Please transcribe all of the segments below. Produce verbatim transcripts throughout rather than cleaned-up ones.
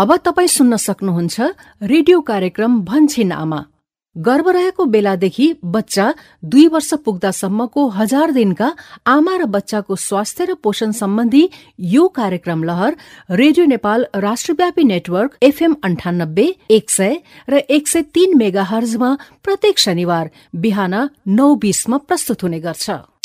अब तपाईँ सुन्न सक्नुहुन्छ रेडियो कार्यक्रम भन्छिन आमा। गर्भ रहेको बेलादेखि बच्चा दुई वर्ष पुग्दासम्मको हजार दिनका आमा र बच्चाको स्वास्थ्य र पोषण सम्बन्धी यो कार्यक्रम लहर रेडियो नेपाल राष्ट्रव्यापी नेटवर्क एफएम अन्ठानब्बे एक सय र एक सय तीन मेगा हर्जमा प्रत्येक शनिबार बिहान नौ बीसमा प्रस्तुत हुने गर्छ।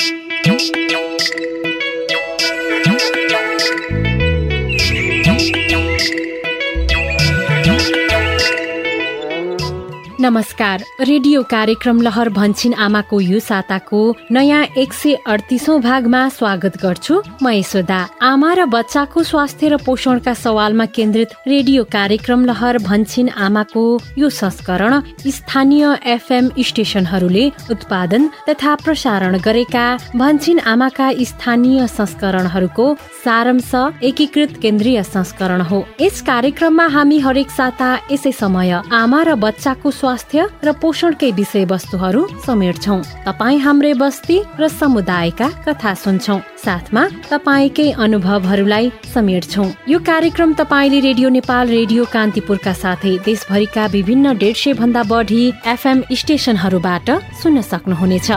नमस्कार, रेडियो कार्यक्रम लहर भन्छिन आमाको यो साताको नयाँ एक सय अडतिसौं भागमा स्वागत गर्छु। म यशोदा। आमा र बच्चाको स्वास्थ्य र पोषणका सवालमा केन्द्रित रेडियो कार्यक्रम लहर भन्छिन आमाको यो संस्करण स्थानीय एफएम स्टेशनहरूले उत्पादन तथा प्रसारण गरेका भन्छिन आमाका स्थानीय संस्करणहरूको सारांश एकीकृत केन्द्रीय संस्करण हो। यस कार्यक्रममा हामी हरेक साता यसै समय आमा र बच्चाको स्वास्थ्य र पोषणकै विषयवस्तुहरू समेट्छौं। तपाईँ हाम्रै बस्ती र समुदायका कथा सुन्छौं, साथमा तपाईँकै अनुभवहरूलाई समेट्छौं। यो कार्यक्रम तपाईँले रेडियो नेपाल, रेडियो कान्तिपुरका साथै देशभरिका विभिन्न डेढ सय भन्दा बढी एफएम स्टेशनहरूबाट सुन्न सक्नुहुनेछ।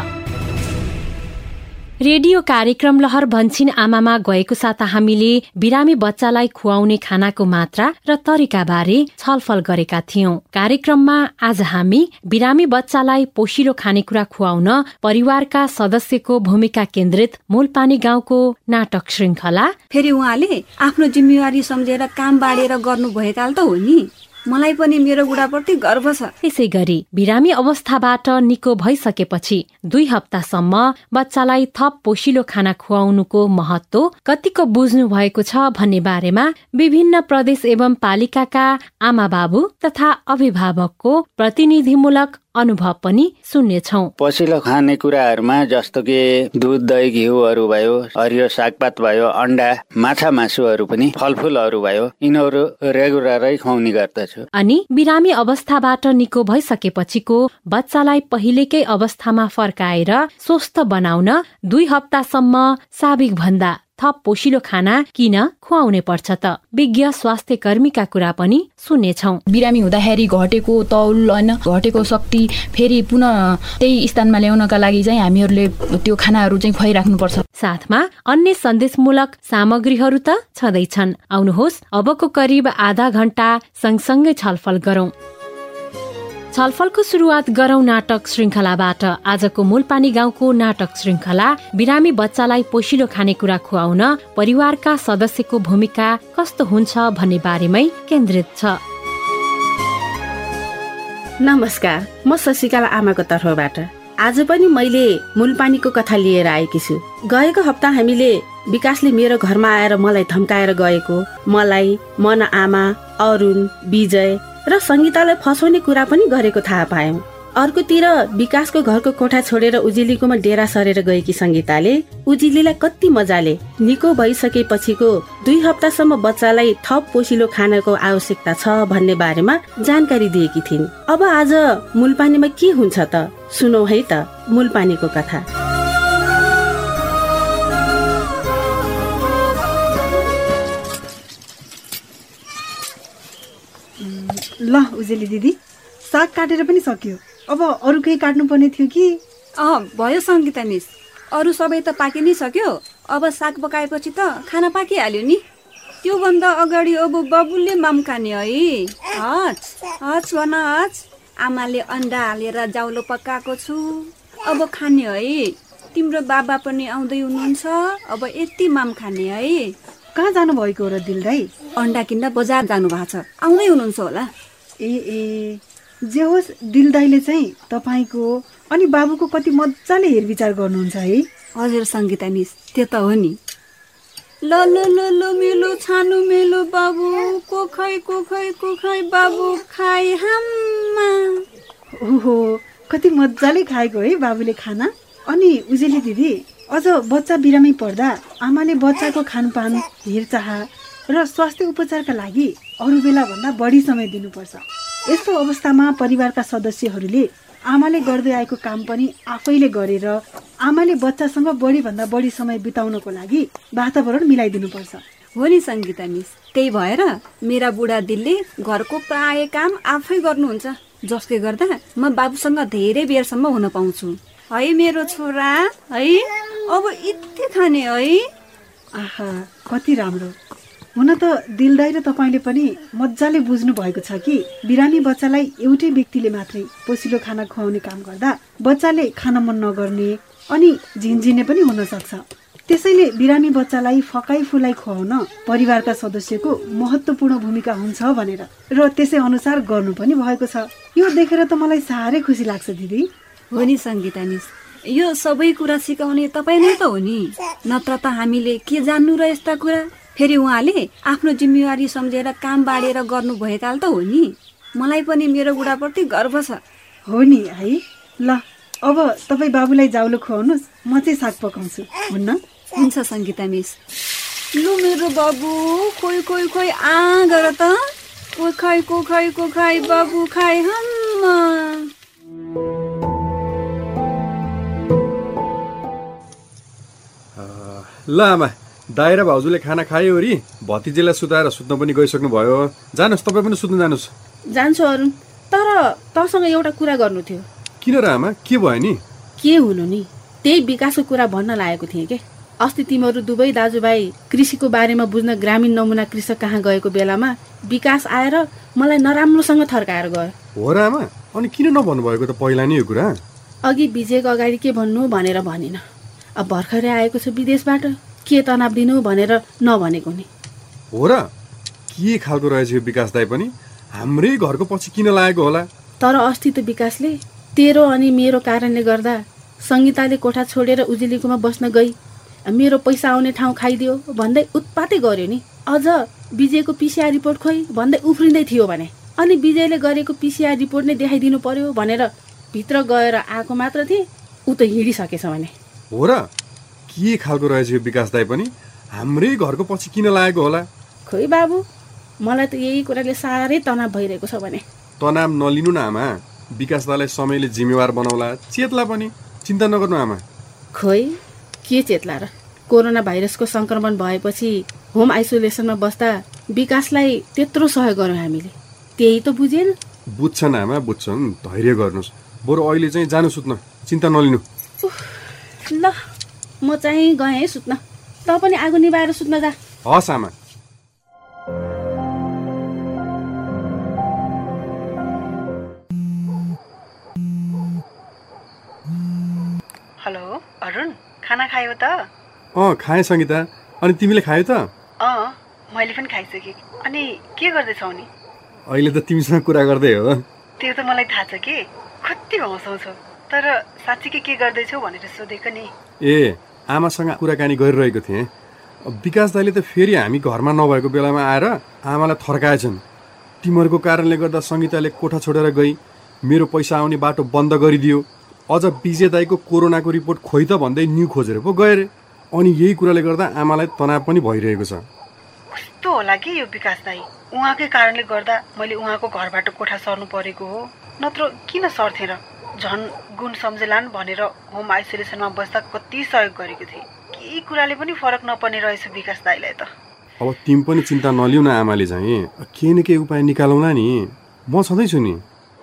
रेडियो कार्यक्रम लहर भन्छिन आमामा गएको साता हामीले बिरामी बच्चालाई खुवाउने खानाको मात्रा र तरिका बारे छलफल गरेका थियौं। कार्यक्रममा आज हामी बिरामी बच्चालाई पोषिलो खानेकुरा खुवाउन परिवारका सदस्यको भूमिका केन्द्रित मूलपानी गाउँको नाटक श्रृंखला, फेरि उहाँले आफ्नो जिम्मेवारी सम्झेर काम बाँडेर गर्नु भएकाल त हो नि। मलाई पनि मेरो बुढाप्रति गर्व छ। यसै गरी बिरामी अवस्थाबाट निको भइसकेपछि दुई हप्तासम्म बच्चालाई थप पोषिलो खाना खुवाउनुको महत्व कतिको बुझ्नु भएको छ भन्ने बारेमा विभिन्न प्रदेश एवं पालिकाका आमा बाबु तथा अभिभावकको प्रतिनिधिमूलक अनुभव पनि सुन्नेछौं। पोषिलो खाने कुराहरूमा जस्तो कि दुध, दही, घिउहरू भयो, हरियो सागपात भयो, अन्डा, माछा मासुहरू पनि, फलफुलहरू भयो, यिनीहरू रेगुलरै खुवाउने गर्दछु। अनि बिरामी अवस्थाबाट निको भइसकेपछिको बच्चालाई पहिलेकै अवस्थामा फर्काएर स्वस्थ बनाउन दुई हप्तासम्म साबिक भन्दा थप पोषिलो खाना किन खुवाउने पर्छ त? विज्ञ स्वास्थ्य कर्मीका कुरा पनि सुन्नेछौं। बिरामी हुँदाखेरि घटेको तौल होइन, घटेको शक्ति फेरि पुनः त्यही स्थानमा ल्याउनका लागि चाहिँ हामीहरूले त्यो खानाहरू चाहिँ खुवाइराख्नुपर्छ। साथमा अन्य सन्देशमूलक सामग्रीहरू त छँदैछन्। आउनुहोस् अबको करिब आधा घण्टा सँगसँगै छलफल गरौं। छलफलको सुरुवात गरौं नाटक श्रृंखलाबाट। आजको मूलपानी गाउँको नाटक श्रृंखला बिरामी बच्चालाई पोषिलो खानेकुरा खुवाउन परिवारका सदस्यको भूमिका कस्तो हुन्छ भन्ने बारेमै केन्द्रित छ। नमस्कार, म शशिकला आमाको तर्फबाट आज पनि मैले मूलपानीको कथा लिएर आएकी छु। गएको हप्ता हामीले विकासले मेरो घरमा आएर मलाई धम्काएर गएको, मलाई, मना आमा, अरुण, विजय र संगीतालाई फसाउने कुरा पनि गरेको थाहा पायौं। अर्कोतिर विकासको घरको कोठा छोडेर उजिलीकोमा डेरा सरेर गएकी संगीताले उजिलीलाई कति मजाले निको भइसकेपछिको दुई हप्तासम्म बच्चालाई थप पोषिलो खानाको आवश्यकता छ भन्ने बारेमा जानकारी दिएकी थिइन्। अब आज मूलपानीमा के हुन्छ त? सुनौ है त मूलपानीको कथा। ल उजेली दिदी, साग काटेर पनि सक्यो। अब अरू केही काट्नु पर्ने थियो कि? अँ भयो सङ्गीता मिस, अरू सबै त पाकि नै सक्यो। अब साग पकाएपछि त खाना पाकिहाल्यो नि। त्यो भन्दा अगाडि अब बाबुले माम खाने है। हच हच भन हच। आमाले अन्डा हालेर जाउलो पकाएको छु, अब खाने है। तिम्रो बाबा पनि आउँदै हुनुहुन्छ, अब यति माम खाने है। कहाँ जानु भएको हो र दिल दाई? अन्डा किन्दा बजार जानु भएको छ, आउँदै हुनुहुन्छ होला। ए ए जे होस्, दिल दाईले चाहिँ तपाईँको अनि बाबुको कति मजाले हेरविचार गर्नुहुन्छ है। हजुर सङ्गीता मिस, त्यो त हो नि। ल ल ल ल मेलो छानु मेलो बाबु, कोखै कोखै कोखै बाबु खाइ हाम्मा। ओहो, कति मजाले खाएको है बाबुले खाना। अनि उजेली दिदी, अझ बच्चा बिरामी पर्दा आमाले बच्चाको खानपान, हेरचाह र स्वास्थ्य उपचारका लागि अरू बेला भन्दा बढी समय दिनुपर्छ। यस्तो अवस्थामा परिवारका सदस्यहरूले आमाले गर्दै आएको काम पनि आफैले गरेर आमाले बच्चासँग बढी भन्दा बढी समय बिताउनको लागि वातावरण मिलाइदिनुपर्छ। हो नि सङ्गीता मिस, त्यही भएर मेरा बुढा दिलले घरको प्राय काम आफै गर्नुहुन्छ, जसले गर्दा म बाबुसँग धेरै बेरसम्म हुन पाउँछु। है मेरो छोरा, है अब यति खाने है। आहा, कति राम्रो। हुन त दिलदाई र तपाईँले पनि मजाले बुझ्नु भएको छ कि बिरामी बच्चालाई एउटै व्यक्तिले मात्रै पोसिलो खाना खुवाउने काम गर्दा बच्चाले खान मन नगर्ने अनि झिनझिने पनि हुन सक्छ। त्यसैले बिरामी बच्चालाई फकाई फुलाई खुवाउन परिवारका सदस्यको महत्त्वपूर्ण भूमिका हुन्छ भनेर र त्यसै अनुसार गर्नु पनि भएको छ। यो देखेर त मलाई साह्रै खुसी लाग्छ दिदी। हो नि सङ्गीता मिस, यो सबै कुरा सिकाउने तपाईँ नै त हो नि, नत्र त हामीले के जान्नु र यस्ता कुरा। फेरि उहाँले आफ्नो जिम्मेवारी सम्झेर काम बाँडेर गर्नु भएकाल त हो नि। मलाई पनि मेरो बुढाप्रति गर्व छ। हो नि है। ल अब तपाईँ बाबुलाई जाउलो खुवाउनुहोस्, म चाहिँ साग पकाउँछु, हुन्न? हुन्छ सङ्गीता मिस। लु मेरो बाबु, खोइ खोइ खोइ आ गर त, को खाइ को खाइ को खाइ बाबु खाइ हम्मा। ल आमा, दाइ र भाउजूले खाना खायो अरे भतिजीलाई सुताएर सुत्न पनि गइसक्नु भयो। जानुहोस्, तपाईँ पनि सुत्नु जानुहोस्। जान्छु अरुण, तर तँसँग एउटा कुरा गर्नु थियो। किन र आमा, के भयो नि? के हुनु नि, त्यही विकासको कुरा भन्न लागेको थिएँ के। अस्ति तिमीहरू दुवै दाजुभाइ कृषिको बारेमा बुझ्न ग्रामीण नमुना कृषक कहाँ गएको बेलामा विकास आएर मलाई नराम्रोसँग थर्काएर गयो। हो र आमा, अनि किन नभन्नु भएको त पहिला नि यो कुरा? अघि विजयको अगाडि के भन्नु भनेर भनिन। अब भर्खरै आएको छ विदेशबाट, के तनाव दिनु भनेर नभनेको नि। हो र, के खालको रहेछ यो विकास दाइ पनि? हाम्रै घरको पछि किन लागेको होला? तर अस्ति त विकासले तेरो अनि मेरो कारणले गर्दा सङ्गीताले कोठा छोडेर उजुलीकोमा बस्न गई, मेरो पैसा आउने ठाउँ खाइदियो भन्दै उत्पातै गर्यो नि। अझ विजयको पिसिआर रिपोर्ट खोइ भन्दै उफ्रिँदै थियो भने, अनि विजयले गरेको पिसिआर रिपोर्ट नै देखाइदिनु पर्यो भनेर भित्र गएर आएको मात्र थिएँ, ऊ त हिँडिसकेछ भने। हो र, के खालको रहेछ यो विकास दाइ पनि? हाम्रै घरको पछि किन लागेको होला? खोइ बाबु, मलाई त यही कुराले साह्रै तनाव भइरहेको छ भने। तनाव नलिनु न आमा, विकास दालाई समयले जिम्मेवार बनाउला, चेतला पनि, चिन्ता नगर्नु आमा। खोइ के चेतला र, कोरोना भाइरसको सङ्क्रमण भएपछि होम आइसोलेसनमा बस्दा विकासलाई त्यत्रो सहयोग गऱ्यौँ हामीले, त्यही त बुझेन। बुझ्छन् आमा, बुझ्छन्, धैर्य गर्नुहोस्। बरु अहिले चाहिँ जानु सुत्न, चिन्ता नलिनु। ल म चाहिँ गएँ सुत्न, त पनि आगो निभाएर सुत्न जा। हस् आमा। हेलो अरुण, खाना खायो त? अँ खाएँ सङ्गीता, अनि तिमीले खायो त? अँ मैले पनि खाइसकेँ। अनि के गर्दैछौ नि? अहिले त तिमीसँग कुरा गर्दै हो। त्यो त मलाई थाहा छ कि, कति हँसाउँछौ, तर साँच्चीकै के गर्दैछौ भनेर सोधेको नि। ए, आमासँग कुराकानी गरिरहेको थिएँ। विकास दाइले त फेरि हामी घरमा नभएको बेलामा आएर आमालाई थर्काएछन्। तिमीहरूको कारणले गर्दा सङ्गीताले कोठा छोडेर गई, मेरो पैसा आउने बाटो बन्द गरिदियो, अझ विजय दाइको कोरोनाको रिपोर्ट खोइ त भन्दै न्यु खोजेर पो गए रे। अनि यही कुराले गर्दा आमालाई तनाव पनि भइरहेको छ। कस्तो होला कि यो विकास दाइ, उहाँकै कारणले गर्दा मैले उहाँको घरबाट कोठा सर्नु परेको हो, नत्र किन सर्थे र? झन् गुण सम्झेलान् भनेर होम आइसोलेसनमा बस्दा कति सहयोग गरेको थिएँ। केही कुराले पनि फरक नपर्ने रहेछ विकास दाइलाई त। अब तिमी पनि चिन्ता नलिउ न आमाले चाहिँ, केही न केही उपाय निकालौँला नि, म छँदैछु नि।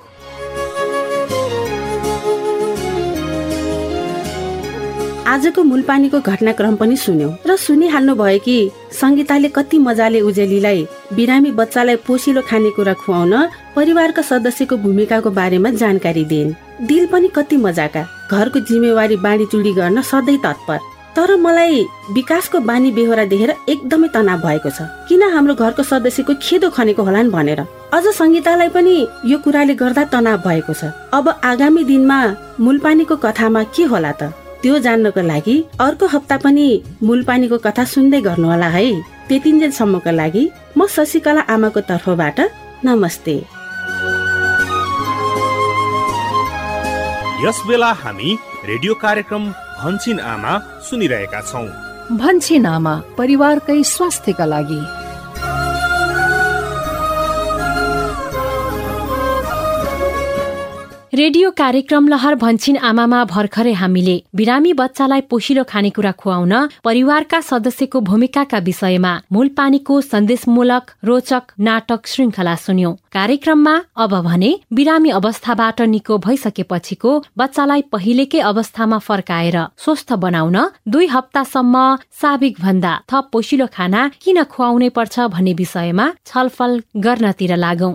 आजको मूलपानीको घटनाक्रम पनि सुन्यौ र सुनिहाल्नु भयो कि सङ्गीताले कति मजाले उजेलीलाई बिरामी बच्चालाई पोसिलो खानेकुरा खुवाउन परिवारका सदस्यको भूमिकाको बारेमा जानकारी दिइन्। दिल पनि कति मजाका, घरको जिम्मेवारी बाँडीचुडी गर्न सधैँ तत्पर। तर मलाई विकासको बानी बेहोरा देखेर एकदमै तनाव भएको छ। किन हाम्रो घरको सदस्यको खेदो खनेको होलान् भनेर। अझ सङ्गीतालाई पनि यो कुराले गर्दा तनाव भएको छ। अब आगामी दिनमा मूलपानीको कथामा के होला त, त्यो जान्नको लागि अर्को हप्ता पनि मूलपानीको कथा सुन्दै गर्नुहोला है। त्यतिन्जेलसम्मको लागि म शशिकला आमाको तर्फबाट नमस्ते। यस बेला हामी रेडियो कार्यक्रम भन्छिन आमा सुनिरहेका छौं। भन्छिन आमा, परिवारकै स्वास्थ्यका लागि। रेडियो कार्यक्रम लहर भन्छिन आमामा भर्खरै हामीले बिरामी बच्चालाई पोषिलो खानेकुरा खुवाउन परिवारका सदस्यको भूमिकाका विषयमा मूलपानीको सन्देशमूलक रोचक नाटक श्रृङ्खला सुन्यौं। कार्यक्रममा अब भने बिरामी अवस्थाबाट निको भइसकेपछिको बच्चालाई पहिलेकै अवस्थामा फर्काएर स्वस्थ बनाउन दुई हप्तासम्म साबिक भन्दा थप पोषिलो खाना किन खुवाउनै पर्छ भन्ने विषयमा छलफल गर्नतिर लागौं।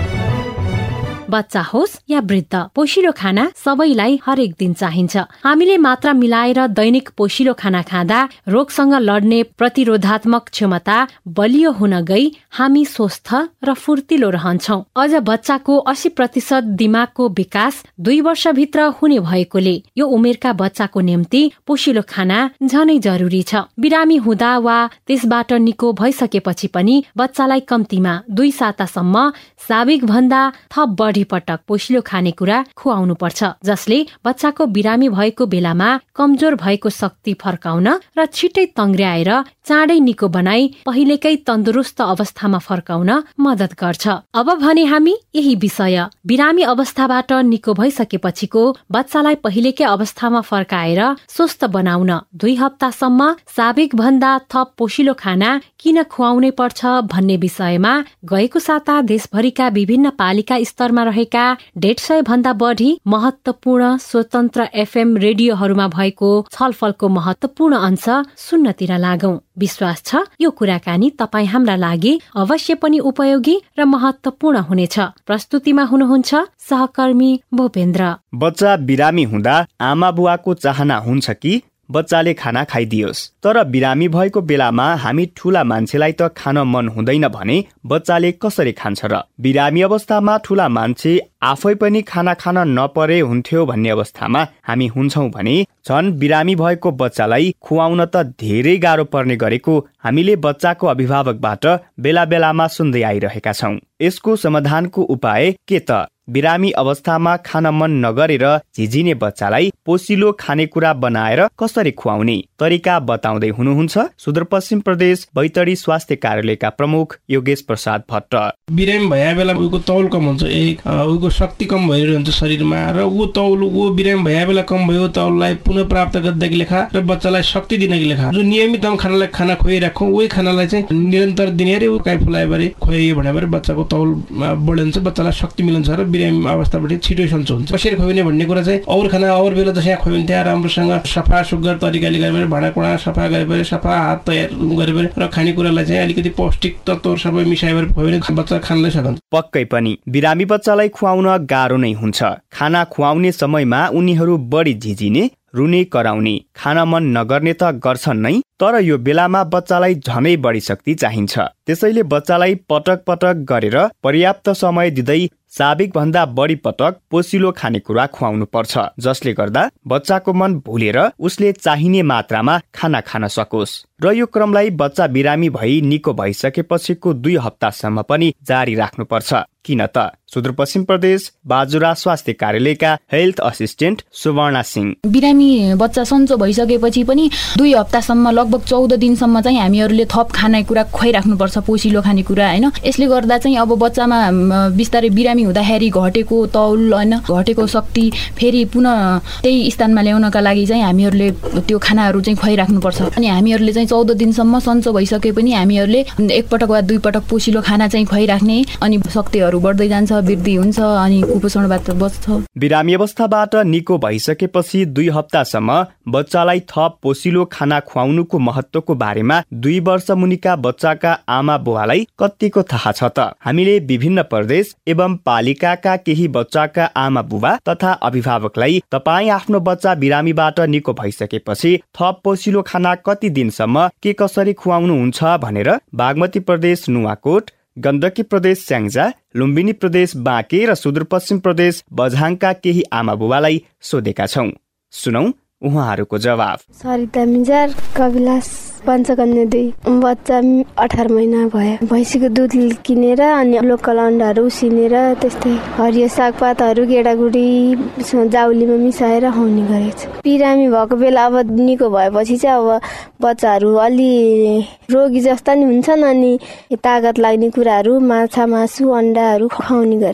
बच्चा होस् या वृद्ध, पोषिलो खाना सबैलाई हरेक दिन चाहिन्छ। हामीले मात्रा मिलाएर दैनिक पोषिलो खाना खाँदा रोगसँग लड्ने प्रतिरोधात्मक क्षमता बलियो हुन गई हामी स्वस्थ र फुर्तिलो रहन्छौं। अझ बच्चाको अस्सी प्रतिशत दिमागको विकास दुई वर्षभित्र हुने भएकोले यो उमेरका बच्चाको निम्ति पोषिलो खाना झनै जरुरी छ। बिरामी हुँदा वा त्यसबाट निको भइसकेपछि पनि बच्चालाई कम्तीमा दुई सातासम्म साबिक भन्दा थप बढी पटक पोषिलो खानेकुरा खुवाउनु पर्छ, जसले बच्चाको बिरामी भएको बेलामा कमजोर भएको शक्ति फर्काउन र छिटै तङ्ग्र्याएर चाँडै निको बनाई पहिलेकै तन्दुरुस्त अवस्थामा फर्काउन मद्दत गर्छ। अब भने हामी यही विषय बिरामी अवस्थाबाट निको भइसकेपछिको बच्चालाई पहिलेकै अवस्थामा फर्काएर स्वस्थ बनाउन दुई हप्तासम्म साबिक भन्दा थप पोषिलो खाना किन खुवाउनै पर्छ भन्ने विषयमा गएको साता देशभरिका विभिन्न पालिका स्तरमा रहेका डेढ सय भन्दा बढी महत्वपूर्ण स्वतन्त्र एफएम रेडियोहरूमा भएको छलफलको महत्वपूर्ण अंश सुन्नतिर लागौं। विश्वास छ यो कुराकानी तपाई हाम्रा लागि अवश्य पनि उपयोगी र महत्वपूर्ण हुनेछ। प्रस्तुतिमा हुनुहुन्छ सहकर्मी भूपेन्द्र। बच्चा बिरामी हुँदा आमा बुवाको चाहना हुन्छ कि बच्चाले खाना खाइदियोस्, तर बिरामी भएको बेलामा हामी ठूला मान्छेलाई त खान मन हुँदैन भने बच्चाले कसरी खान्छ र? बिरामी अवस्थामा ठूला मान्छे आफै पनि खाना खान नपरे हुन्थ्यो भन्ने अवस्थामा हामी हुन्छौं भने झन् बिरामी भएको बच्चालाई खुवाउन त धेरै गाह्रो पर्ने गरेको हामीले बच्चाको अभिभावकबाट बेला बेलामा सुन्दै आइरहेका छौं। यसको समाधानको उपाय के त? बिरामी अवस्थामा खान मन नगरेर झिझिने बच्चालाई पोषिलो खानेकुरा बनाएर कसरी खुवाउने तरिका बताउँदै हुनुहुन्छ सुदूरपश्चिम प्रदेश बैतडी स्वास्थ्य कार्यालयका प्रमुख योगेश प्रसाद भट्ट। बिरामी भए बेला उको तौल कम हुन्छ, एक उको शक्ति कम भइरहेको हुन्छ शरीरमा, र ऊ तौल ऊ बिरामी भए बेला कम भयो तौललाई पुनः प्राप्त गर्दाको लेखा र बच्चालाई शक्ति दिनको लेखा जो नियमित हम खानालाई खाना खुवाइराखौँ उही खानालाई चाहिँ निरन्तर दिने रे उकाइ फुलाएबारे खुवाइयो भने बच्चाको तौल बढ्छ, बच्चालाई शक्ति मिल्छ र बिरामी अवस्थाबाट छिटो सन्चो हुन्छ। कसरी खुवाउने भन्ने कुरा चाहिँ अरू खाना अरू बेला जसरी खुवाइन्छ त्यहाँ राम्रोसँग सफा सुग्घर तरिकाले गरेर भाँडाकुँडा सफा गरेर सफा हात तयार गरेर र खानेकुरालाई चाहिँ अलिकति पौष्टिक तत्त्वहरू सबै मिसाएर खुवाउने बच्चा खानलाई सकन्छ। पक्कै पनि बिरामी बच्चालाई खुवाउन गाह्रो नै हुन्छ। खाना खुवाउने समयमा उनीहरू बढी झिझिने, रुने, कराउने, खान मन नगर्ने त गर्छन् नै, तर यो बेलामा बच्चालाई झनै बढी शक्ति चाहिन्छ। त्यसैले बच्चालाई पटक पटक गरेर पर्याप्त समय दिँदै साबिक भन्दा बढी पटक पोषिलो खानेकुरा खुवाउनु पर्छ, जसले गर्दा बच्चाको मन भुलेर उसले चाहिने मात्रामा खाना खान सकोस्। र यो क्रमलाई बच्चा बिरामी भई निको भइसकेपछिको दुई हप्तासम्म पनि जारी राख्नुपर्छ। किन त? सुदूरपश्चिम प्रदेश बाजुरा स्वास्थ्य कार्यालयका हेल्थ असिस्टेन्ट सुवर्णा सिंह। बिरामी बच्चा सन्चो भइसकेपछि पनि दुई हप्तासम्म लगभग चौध दिनसम्म चाहिँ हामीहरूले थप खानेकुरा खुवाइराख्नुपर्छ, पोषिलो खानेकुरा होइन। यसले गर्दा चाहिँ अब बच्चामा बिस्तारै बिरामी हुँदाखेरि घटेको तौल होइन घटेको शक्ति फेरि पुनः त्यही स्थानमा ल्याउनका लागि चाहिँ हामीहरूले त्यो खानाहरू चाहिँ खुवाइराख्नुपर्छ। अनि हामीहरूले चाहिँ चौध दिनसम्म सन्चो भइसके पनि हामीहरूले एकपटक वा दुई पटक पोषिलो खाना चाहिँ खुवाइराख्ने, अनि शक्तिहरू बढ्दै जान्छ, वृद्धि हुन्छ, अनि कुपोषणबाट बच्छ। बिरामी अवस्थाबाट निको भइसकेपछि दुई हप्तासम्म बच्चालाई थप पोषिलो खाना खुवाउनुको महत्वको बारेमा दुई वर्ष मुनिका बच्चाका आमा बुवालाई कतिको थाहा छ त? हामीले विभिन्न प्रदेश एवं पालिकाका केही बच्चाका आमा बुबा तथा अभिभावकलाई तपाईँ आफ्नो बच्चा बिरामीबाट निको भइसकेपछि थप पोषिलो खाना कति दिनसम्म के कसरी खुवाउनुहुन्छ भनेर बागमती प्रदेश नुवाकोट, गण्डकी प्रदेश स्याङ्जा, लुम्बिनी प्रदेश बाँके र सुदूरपश्चिम प्रदेश बझाङका केही आमा बुबालाई सोधेका छौं। सुनौ उहाँहरूको जवाब। सरिता मिजार, कविलास पञ्चकन्या दुई। बच्चा अठार महिना भयो। भैँसीको दुध किनेर अनि लोकल अन्डाहरू उसिनेर त्यस्तै हरियो सागपातहरू गेडागुडी जाउलीमा मिसाएर खुवाउने गरेको छ। बिरामी भएको बेला अब निको भएपछि चाहिँ अब बच्चाहरू अलि रोगी जस्ता नि हुन्छन्, अनि तागत लाग्ने कुराहरू माछा मासु अन्डाहरू खुवाउने गरेछ।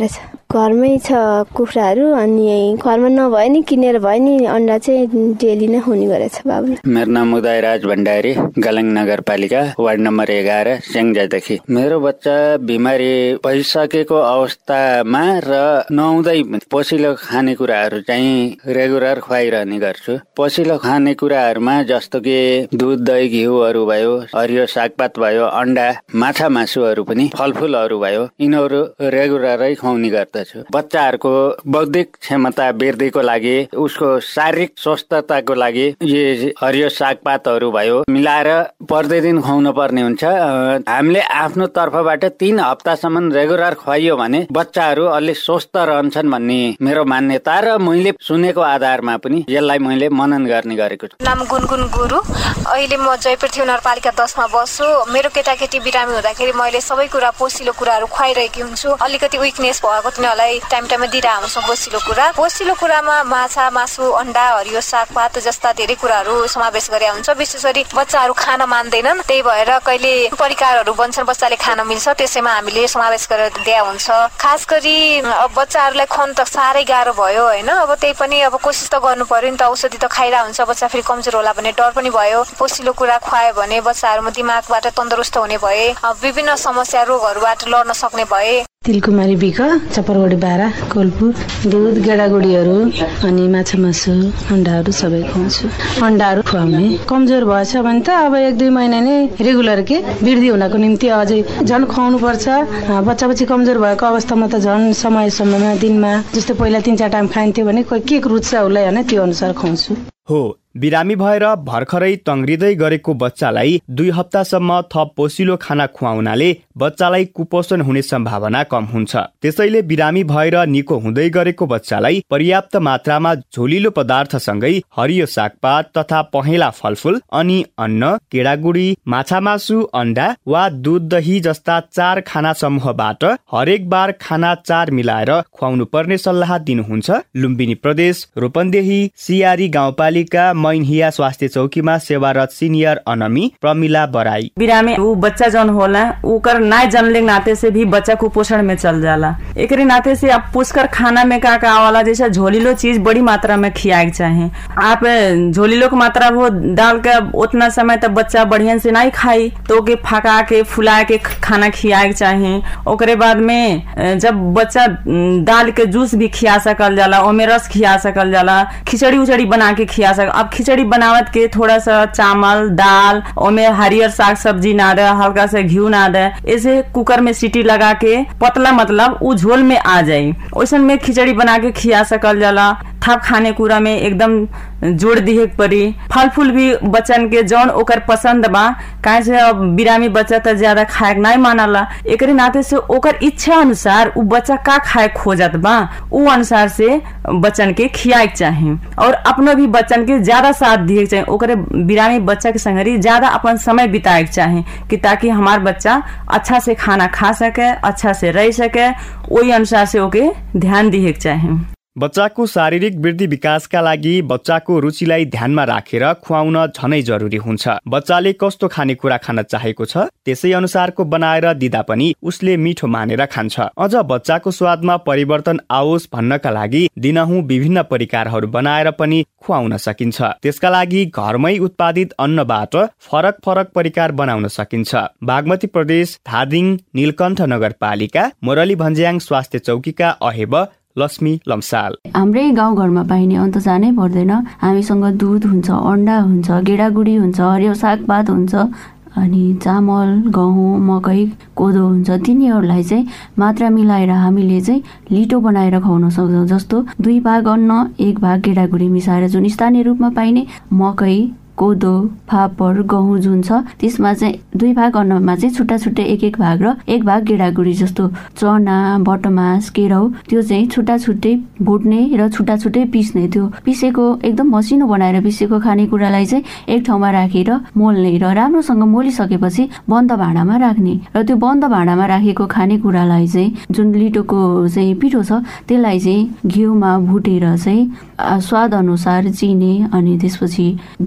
घरमै छ कुखुराहरू अनि घरमा नभए नि किनेर भए नि अन्डा चाहिँ डेली नै हुने गरेछ बाबुले। मेरो नाम उदयराज भण्डारी, गलङ नगरपालिका वार्ड नम्बर एघार स्याङ्जादेखि। मेरो बच्चा बिमारी भइसकेको अवस्थामा र नहुँदै पसिलो खानेकुराहरू चाहिँ रेगुलर खुवाइरहने गर्छु। पसिलो खानेकुराहरूमा जस्तो कि दुध, दही, घिउहरू भयो, हरियो सागपात भयो, अन्डा, माछा मासुहरू पनि, फलफुलहरू भयो, यिनीहरू रेगुलरै खुवाउने गर्दछु। बच्चाहरूको बौद्धिक क्षमता वृद्धिको लागि, उसको शारीरिक स्वस्थताको लागि यो हरियो सागपातहरू भयो मिलाएर प्रतिदिन खुवाउनु पर्ने हुन्छ। हामीले आफ्नो तर्फबाट तीन हप्तासम्म रेगुलर खुवाइयो भने बच्चाहरू अलि स्वस्थ रहन्छन् भन्ने मेरो मान्यता र मैले सुनेको आधारमा पनि यसलाई मैले मनन गर्ने गरेको छु। नाम गुनगुन गुरु। अहिले म जयपुर थियो नगरपालिका दसमा बस्छु। मेरो केटाकेटी बिरामी हुँदाखेरि मैले सबै कुरा पोसिलो कुराहरू खुवाइरहेकी हुन्छु। अलिकति विकनेस भएको तिनीहरूलाई टाइम टाइममा दिइरहेको हुन्छु पोसिलो कुरा। पोसिलो कुरामा माछा, मासु, अन्डा, हरियो सागपात जस्ता धेरै कुराहरू समावेश गरेका हुन्छ। विशेष गरी बच्चाहरू खान मान्दैनन्, त्यही भएर कहिले परिकारहरू बन्छन् बच्चाले खान मिल्छ, त्यसैमा हामीले समावेश गरेर दिया हुन्छ। खास गरी अब बच्चाहरूलाई खुवाउनु त साह्रै गाह्रो भयो होइन। अब त्यही पनि अब कोसिस त गर्नु पर्यो नि त। औषधि त खाइरहेको हुन्छ, बच्चा फेरि कमजोर होला भन्ने डर पनि भयो। पोसिलो कुरा खुवायो भने बच्चाहरूमा दिमागबाट तन्दुरुस्त हुने भए, विभिन्न समस्या रोगहरूबाट लड्न सक्ने भए। तिलकुमारी बिक, चपरगढी बारा, कोलपुर। दुध, गेडागुडीहरू अनि माछा मासु, अन्डाहरू सबै खुवाउँछु। अन्डाहरू खुवाउने कमजोर भएछ भने त अब एक दुई महिना नै रेगुलर के वृद्धि हुनको निम्ति अझै झन् खुवाउनु पर्छ। बच्चा बच्ची कमजोर भएको अवस्थामा त झन् समय समयमा दिनमा जस्तै पहिला तिन चार टाइम खाइन्थ्यो भने कोही के रुच्छ उसलाई होइन त्यो अनुसार खुवाउँछु। हो, बिरामी भएर भर्खरै तङ्ग्रिँदै गरेको बच्चालाई दुई हप्तासम्म थप पोसिलो खाना खुवाउनाले बच्चालाई कुपोषण हुने सम्भावना कम हुन्छ। त्यसैले बिरामी भएर निको हुँदै गरेको बच्चालाई पर्याप्त मात्रामा झोलिलो पदार्थसँगै हरियो सागपात तथा पहेँला फलफुल अनि अन्न, केडागुडी, माछा मासु, अन्डा वा दूध, दही जस्ता चार खाना समूहबाट हरेक बार खाना चार मिलाएर खुवाउनु पर्ने सल्लाह दिनुहुन्छ लुम्बिनी प्रदेश रूपन्देही सियारी गाउँपालिका मैनहिया स्वास्थ्य चौकीमा सेवारत सीनियर अनमी प्रमिला बराई। बिरामी वो बच्चा जौन होला ओकर नाय जनले नाते से भी बच्चा कुपोषण में चल जाला। एकरे नाते से आप पुष्कर खाना में का का वाला जैसा झोलीलो चीज बड़ी मात्रा में खियाए चाहे। आप झोलीलो की मात्रा वो डाल के उतना समय तक बच्चा बढ़िया से नहीं खाई तो के फका के फुला के खाना खियाए चाहे। ओकरे बाद में जब बच्चा डाल के जूस भी खिया सकल जाला, ओमे रस खिया सकल जाला, खिचड़ी उचड़ी बना के खिया सकल। अब खिचड़ी बनावत के थोड़ा सा चावल दाल ओमे हरियर साग सब्जी ना दे, हल्का से घी ना दे, ऐसे कुकर में सीटी लगा के पतला मतलब उ झोल में आ जाये वैसन में खिचड़ी बना के खिया सकल जाला। थप खाने कुरा में एकदम जोड़ दिए पड़ी। फल फूल भी बच्चन के जौन ओकर पसंद बा, काहे से अब बिरामी बच्चा त ज्यादा खाए नहीं मानला। एकरे नाते से ओकर इच्छा अनुसार उ बच्चा का खाए खोजत बा उ अनुसार से बच्चन के खियाए चाहे और अपनो भी बच्चन के ज्यादा साथ दिए चाहे। ओकरे बिरामी बच्चा के संगरी ज्यादा अपन समय बिताए चाहे कि ताकि हमार बच्चा अच्छा से खाना खा सके, अच्छा से रह सके, वही अनुसार से ओके ध्यान दिए चाहे। बच्चाको शारीरिक वृद्धि विकासका लागि बच्चाको रुचिलाई ध्यानमा राखेर खुवाउन झनै जरुरी हुन्छ। बच्चाले कस्तो खानेकुरा खान चाहेको छ त्यसै अनुसारको बनाएर दिँदा पनि उसले मिठो मानेर खान्छ। अझ बच्चाको स्वादमा परिवर्तन आओस् भन्नका लागि दिनहुँ विभिन्न परिकारहरू बनाएर पनि खुवाउन सकिन्छ। त्यसका लागि घरमै उत्पादित अन्नबाट फरक फरक परिकार बनाउन सकिन्छ। बागमती प्रदेश धादिङ नीलकण्ठ नगरपालिका मोरली भन्ज्याङ स्वास्थ्य चौकीका अहेब लक्ष्मी लम्साल। हाम्रै गाउँघरमा पाइने अन्त जानै पर्दैन। हामीसँग दुध हुन्छ, अन्डा हुन्छ, गेडागुडी हुन्छ, हरियो सागपात हुन्छ अनि चामल, गहुँ, मकै, कोदो हुन्छ। तिनीहरूलाई चाहिँ मात्रा मिलाएर हामीले चाहिँ लिटो बनाएर खुवाउन सक्छौँ। जस्तो दुई भाग अन्न एक भाग गेडागुडी मिसाएर जुन स्थानीय रूपमा पाइने मकै, कोदो, फापर, गहुँ जुन छ त्यसमा चाहिँ दुई भाग अन्नमा चाहिँ छुट्टा छुट्टै एक एक भाग र एक भाग गेडागुडी जस्तो चना, बटमास, केराउ त्यो चाहिँ छुट्टा छुट्टै भुट्ने र छुट्टा छुट्टै पिस्ने। त्यो पिसेको एकदम मसिनो बनाएर पिसेको खानेकुरालाई चाहिँ एक ठाउँमा राखेर मोल्ने र राम्रोसँग मोलिसकेपछि बन्द भाँडामा राख्ने र त्यो बन्द भाँडामा राखेको खानेकुरालाई चाहिँ जुन लिटोको चाहिँ पिठो छ त्यसलाई चाहिँ घिउमा भुटेर चाहिँ स्वाद अनुसार चिनी अनि त्यसपछि दुध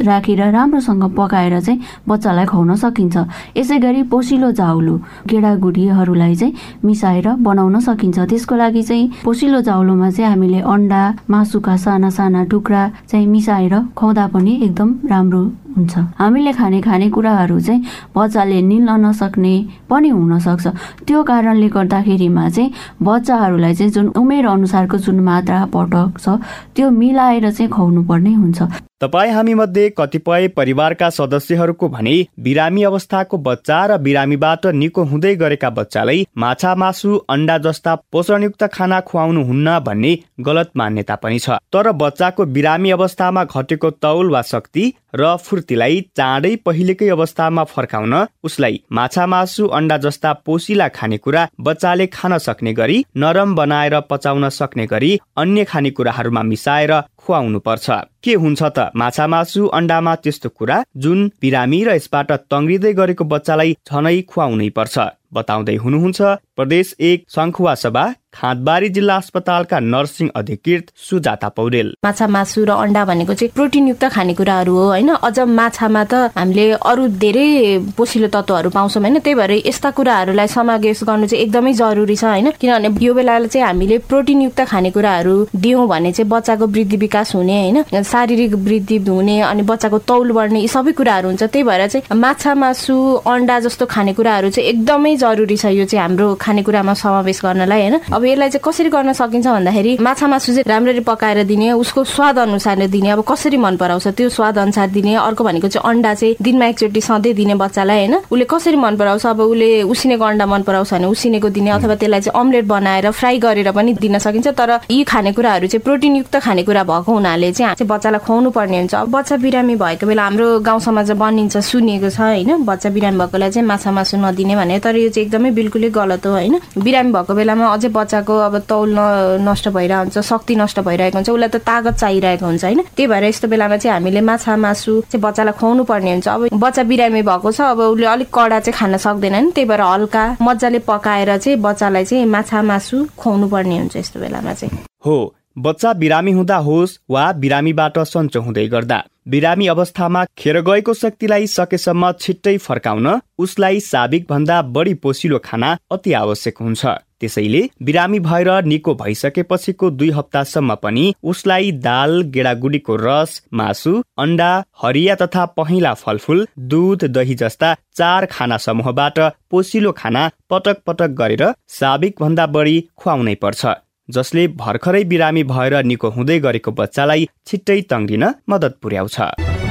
राखेर राम्रोसँग पकाएर चाहिँ बच्चालाई खुवाउन सकिन्छ। यसै गरी पोसिलो जाउलो गेडागुडीहरूलाई चाहिँ मिसाएर बनाउन सकिन्छ। त्यसको लागि चाहिँ पोसिलो जाउलोमा चाहिँ हामीले अन्डा, मासुका साना साना टुक्रा चाहिँ मिसाएर खुवाउँदा पनि एकदम राम्रो हुन्छ। हामीले खाने खानेकुराहरू चाहिँ बच्चाले निल्न नसक्ने पनि हुनसक्छ। त्यो कारणले गर्दाखेरिमा चाहिँ बच्चाहरूलाई चाहिँ जुन उमेर अनुसारको जुन मात्रा पटक छ त्यो मिलाएर चाहिँ खुवाउनु पर्ने हुन्छ। तपाईँ हामी मध्ये कतिपय परिवारका सदस्यहरूको भने बिरामी अवस्थाको बच्चा र बिरामीबाट निको हुँदै गरेका बच्चालाई माछा, मासु, अन्डा जस्ता पोषणयुक्त खाना खुवाउनु हुन्न भन्ने गलत मान्यता पनि छ। तर बच्चाको बिरामी अवस्थामा घटेको तौल वा शक्ति र फुर्तीलाई चाँडै पहिलेकै अवस्थामा फर्काउन उसलाई माछा, मासु, अन्डा जस्ता पोसिला खानेकुरा बच्चाले खान सक्ने गरी नरम बनाएर पचाउन सक्ने गरी अन्य खानेकुराहरूमा मिसाएर खुवाउनु पर्छ। के हुन्छ त माछा, मासु, अन्डामा त्यस्तो कुरा जुन बिरामी र यसबाट तङ्ग्रिँदै गरेको बच्चालाई झनै खुवाउनै पर्छ। बताउँदै हुनुहुन्छ प्रदेश एक सङ्खुवा सभा खाँदबारी जिल्ला अस्पतालका नर्सिङ अधिकृत सुजाता पौडेल। माछा, मासु र अन्डा भनेको चाहिँ प्रोटिनयुक्त खानेकुराहरू हो होइन। अझ माछामा त हामीले अरू धेरै पोषिलो तत्त्वहरू पाउँछौँ होइन। त्यही भएर यस्ता कुराहरूलाई समावेश गर्नु चाहिँ एकदमै जरुरी छ होइन। किनभने यो बेलामा चाहिँ हामीले प्रोटिनयुक्त खानेकुराहरू दियौँ भने चाहिँ बच्चाको वृद्धि विकास हुने होइन, शारीरिक वृद्धि हुने अनि बच्चाको तौल बढ्ने यी सबै कुराहरू हुन्छ। त्यही भएर चाहिँ माछा, मासु, अन्डा जस्तो खानेकुराहरू चाहिँ एकदमै जरुरी छ यो चाहिँ हाम्रो खानेकुरामा समावेश गर्नलाई होइन। अब यसलाई चाहिँ कसरी गर्न सकिन्छ भन्दाखेरि माछा, मासु चाहिँ राम्ररी पकाएर दिने, उसको स्वाद अनुसारले दिने, अब कसरी मन पराउँछ त्यो स्वाद अनुसार दिने। अर्को भनेको चाहिँ अन्डा चाहिँ दिनमा एकचोटि सधैँ दिने बच्चालाई होइन। उसले कसरी मन पराउँछ, अब उसले उसिनेको अन्डा मन पराउँछ भने उसिनेको दिने, अथवा त्यसलाई चाहिँ अम्लेट बनाएर फ्राई गरेर पनि दिन सकिन्छ। तर यी खानेकुराहरू चाहिँ प्रोटिनयुक्त खानेकुरा भएको हुनाले चाहिँ बच्चालाई खुवाउनु पर्ने हुन्छ। अब बच्चा बिरामी भएको बेला हाम्रो गाउँ समाजमा बनिन्छ, सुनिएको छ होइन, बच्चा बिरामी भएकोलाई चाहिँ माछा, मासु नदिने भने। तर यो चाहिँ एकदमै बिल्कुलै गलत हो होइन। बिरामी भएको बेलामा अझै बच्चाको अब तौल नष्ट भइरहेको हुन्छ, शक्ति नष्ट भइरहेको हुन्छ, उसलाई त तागत चाहिरहेको हुन्छ होइन। त्यही भएर यस्तो बेलामा चाहिँ हामीले माछा, मासु चाहिँ बच्चालाई खुवाउनु पर्ने हुन्छ। अब बच्चा बिरामी भएको छ, अब उसले अलिक कडा चाहिँ खान सक्दैन नि, त्यही भएर हल्का मजाले पकाएर चाहिँ बच्चालाई चाहिँ माछा, मासु खुवाउनु पर्ने हुन्छ यस्तो बेलामा चाहिँ। हो, बच्चा बिरामी हुँदा होस् वा बिरामीबाट सन्चो हुँदै गर्दा बिरामी अवस्थामा खेर गएको शक्तिलाई सकेसम्म छिट्टै फर्काउन उसलाई साबिक भन्दा बढी पोसिलो खाना अति आवश्यक हुन्छ। त्यसैले बिरामी भएर निको भइसकेपछिको दुई हप्तासम्म पनि उसलाई दाल, गेडागुडीको रस, मासु, अन्डा, हरिया तथा पहेँला फलफुल, दूध, दही जस्ता चार खाना समूहबाट पोसिलो खाना पटक पटक गरेर साबिक भन्दा बढी खुवाउनै पर्छ, जसले भर्खरै बिरामी भएर निको हुँदै गरेको बच्चालाई छिट्टै तङ्ग्रिन मद्दत पुर्याउँछ।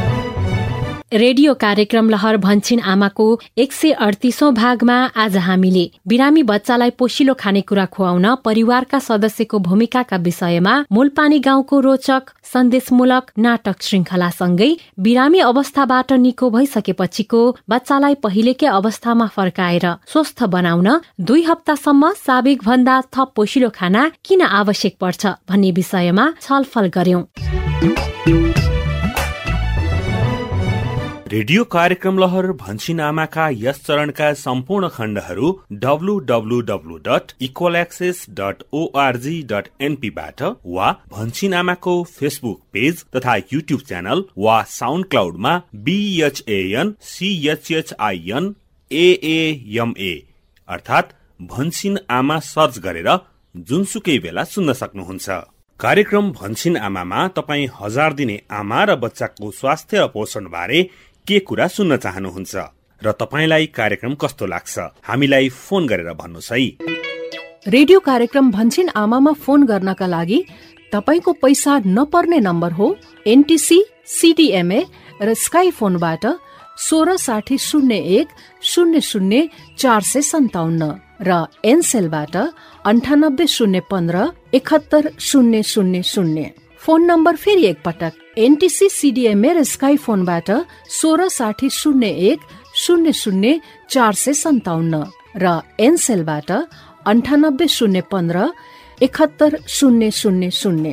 रेडियो कार्यक्रम लहर भन्छिन आमाको एक सय अडतिसौं भागमा आज हामीले बिरामी बच्चालाई पोसिलो खानेकुरा खुवाउन परिवारका सदस्यको भूमिकाका विषयमा मूलपानी गाउँको रोचक सन्देशमूलक नाटक श्रृंखलासँगै बिरामी अवस्थाबाट निको भइसकेपछिको बच्चालाई पहिलेकै अवस्थामा फर्काएर स्वस्थ बनाउन दुई हप्तासम्म साबिक भन्दा थप पोसिलो खाना किन आवश्यक पर्छ भन्ने विषयमा छलफल गर्यौं। रेडियो कार्यक्रम लहर भन्छिन आमाका यस चरणका सम्पूर्ण खण्डहरू W W W dot equal access dot O R G dot N P बाट वा भन्छिन आमाको फेसबुक पेज तथा युट्युब च्यानल वा साउन्ड क्लाउडमा बीएचएएन सीएचएचआईएन एएएमए अर्थात भन्छिन आमा सर्च गरेर जुनसुकै बेला सुन्न सक्नुहुन्छ। कार्यक्रम भन्छिन आमामा तपाई हजार दिने आमा र बच्चाको स्वास्थ्य र पोषण बारे के कुरा सुन्न चाहनुहुन्छ र तपाईलाई कार्यक्रम कस्तो लाग्छ, हामीलाई फोन गरेर भन्नुहोस् है। रेडियो कार्यक्रम भन्छिन आमामा फोन गर्नका लागि तपाईको पैसा नपर्ने नम्बर हो एनटीसी सीडीएमए र स्काई फोनबाट सोह्र साठी शून्य एक शून्य शून्य चार सय सन्ताउन्न र एनसेलबाट अन्ठानब्बे शून्य पन्ध्र एकहत्तर शून्य शून्य शून्य। फोन नम्बर फेरि एकपटक एनटीसी सीडीएमए र स्काई फोनबाट सोह्र साठी शून्य एक शून्य शून्य चार सय सन्ताउन्न र एनसेलबाट अन्ठानब्बे शून्य पन्ध्र एकहत्तर शून्य शून्य शून्य।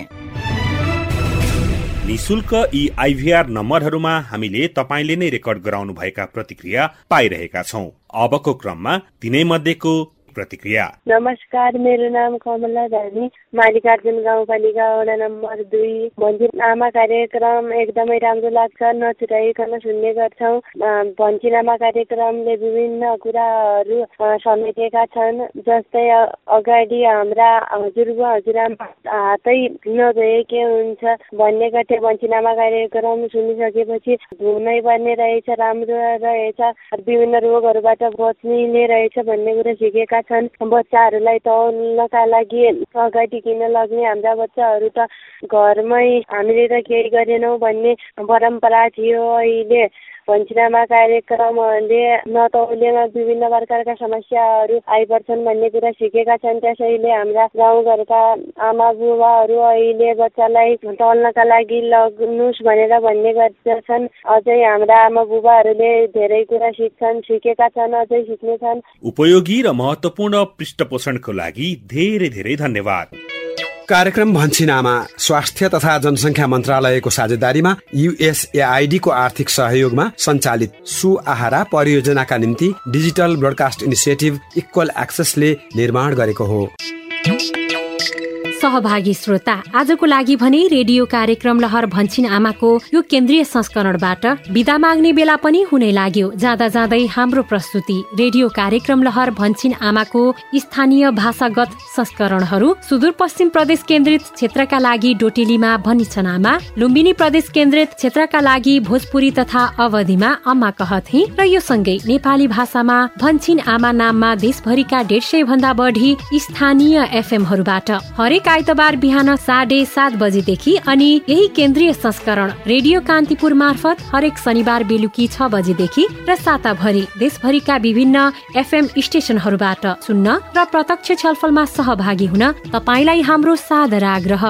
निशुल्क यी आइभीआर नम्बरहरूमा हामीले तपाईले नै रेकर्ड गराउनु भएका प्रतिक्रिया पाइरहेका छौं। अबको क्रममा तिनै मध्येको प्रतिक्रिया। नमस्कार, मेरो नाम कमला धामी, मालिकार्जुन गाउँपालिका वडा नम्बर दुई। भन्छिन आमा कार्यक्रम एकदमै राम्रो लाग्छ, नछुटाइकन सुन्ने गर्छौँ। भन्छिन आमा कार्यक्रमले विभिन्न कुराहरू समेटेका छन्, जस्तै अगाडि हाम्रा हजुरबुवा हजुरआमा हातै नधोए के हुन्छ भन्ने गर्थ्यो। भन्छिन आमा कार्यक्रम सुनिसकेपछि धुनै पर्ने रहेछ, राम्रो रहेछ, विभिन्न रोगहरूबाट बच्ने रहेछ भन्ने कुरा सिकेका छन्। बच्चाहरूलाई तौल्नका लागि अगाडि किन लग्ने, हाम्रा बच्चाहरू त घरमै हामीले त केही गरेनौँ भन्ने परम्परा थियो। अहिले भन्छिनामा कार्यक्रमहरूले नतौलेमा विभिन्न प्रकारका समस्याहरू आइपर्छन् भन्ने कुरा सिकेका छन्। त्यसैले हाम्रा गाउँघरका आमा बुबाहरू अहिले बच्चालाई तौल्नका लागि लग्नुस् भनेर भन्ने गर्दछन्। अझै हाम्रा आमा बुबाहरूले धेरै कुरा सिक्छन्, सिकेका छन्, अझै सिक्नेछन्। उपयोगी र महत्त्वपूर्ण पृष्ठपोषणको लागि धेरै धेरै धन्यवाद। कार्यक्रम भन्छिनामा स्वास्थ्य तथा जनसङ्ख्या मन्त्रालयको साझेदारीमा युएसएआईडी को आर्थिक सहयोगमा सञ्चालित सुआहारा परियोजनाका निम्ति डिजिटल ब्रोडकास्ट इनिसिएटिभ इक्वल एक्सेसले निर्माण गरेको हो। सहभागी श्रोता, आजको लागि भने रेडियो कार्यक्रम लहर भन्छिन आमाको यो केन्द्रीय संस्करणबाट बिदा माग्ने बेला पनि हुनै लाग्यो। जाँदा जाँदै हाम्रो प्रस्तुति रेडियो कार्यक्रम लहर भन्छिन आमाको स्थानीय भाषागत संस्करणहरू सुदूरपश्चिम प्रदेश केन्द्रित क्षेत्रका लागि डोटेलीमा भनिन्छन् आमा, लुम्बिनी प्रदेश केन्द्रित क्षेत्रका लागि भोजपुरी तथा अवधिमा अम्मा कहथे र यो सँगै नेपाली भाषामा भन्छिन आमा नाममा देशभरिका डेढ सय भन्दा बढी स्थानीय एफएमहरूबाट हरेक आइतबार बिहान साढे सात बजेदेखि अनि यही केन्द्रीय संस्करण रेडियो कान्तिपुर मार्फत हरेक शनिबार बेलुकी छ बजेदेखि र साताभरि देशभरिका विभिन्न एफएम स्टेशनहरूबाट सुन्न र प्रत्यक्ष छलफलमा सहभागी हुन तपाईलाई हाम्रो सादर आग्रह।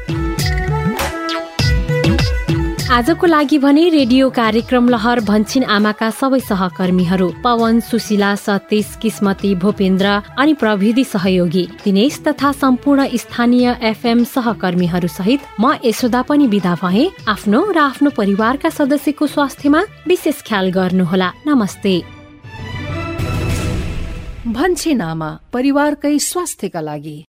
आजको लागि भने रेडियो कार्यक्रम लहर भन्छिन आमाका सबै सहकर्मीहरू पवन, सुशीला, सतीश, किस्मती, भूपेन्द्र अनि प्रविधि सहयोगी दिनेश तथा सम्पूर्ण स्थानीय एफएम सहकर्मीहरू सहित म यशोदा पनि बिदा भए। आफ्नो र आफ्नो परिवारका सदस्यको स्वास्थ्यमा विशेष ख्याल गर्नुहोला। नमस्ते। भन्छिन आमा, परिवारकै स्वास्थ्यका लागि।